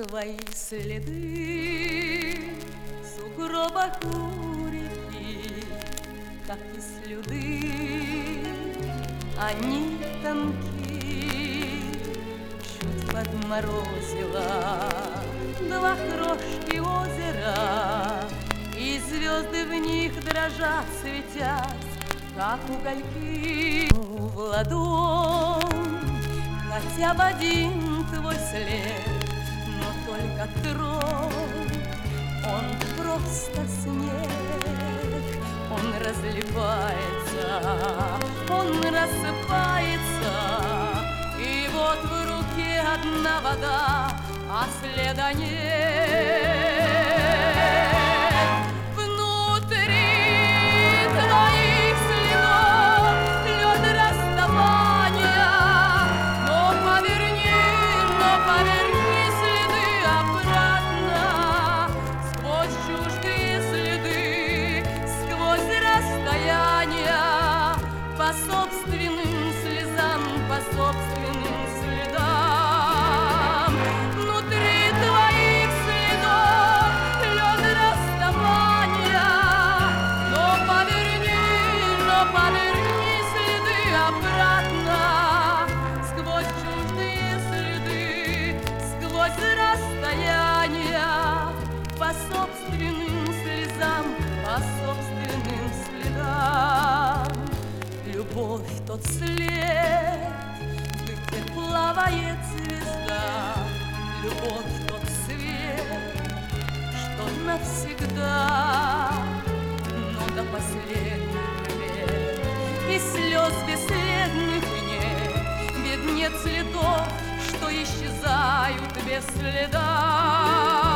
твои следы в сугробах у реки, как и слюды, они тонки. Чуть подморозило два крошки озера, и звезды в них дрожат, светясь, как угольки. В ладонь хотя бы один твой след, но только тронь, он просто снег. Он разливается, он рассыпается, и вот в руке одна вода, а следа нет. По собственным слезам, по собственным следам, внутри твоих следов лед расставания. Но поверни следы обратно, сквозь чуждые следы, сквозь расстояния, по собственным слезам, по собственным следам. Любовь — тот след, где плавает звезда. Любовь — тот свет, что навсегда. Но до последних лет и слез бесследных нет, ведь нет следов, что исчезают без следа.